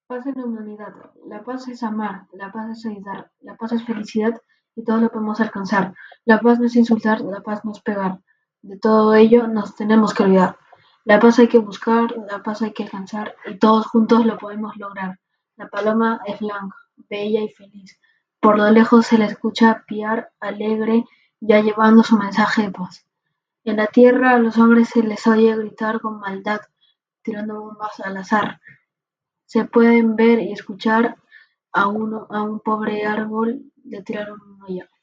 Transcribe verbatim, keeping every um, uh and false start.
Paz en la humanidad. La paz es amar, la paz es ayudar, la paz es felicidad y todo lo podemos alcanzar. La paz no es insultar, la paz no es pegar. De todo ello nos tenemos que olvidar. La paz hay que buscar, la paz hay que alcanzar y todos juntos lo podemos lograr. La paloma es blanca, bella y feliz. Por lo lejos se la escucha piar alegre, ya llevando su mensaje de paz. En la tierra a los hombres se les oye gritar con maldad, tirando bombas al azar. Se pueden ver y escuchar a uno, a un pobre árbol le tiraron un hoyo.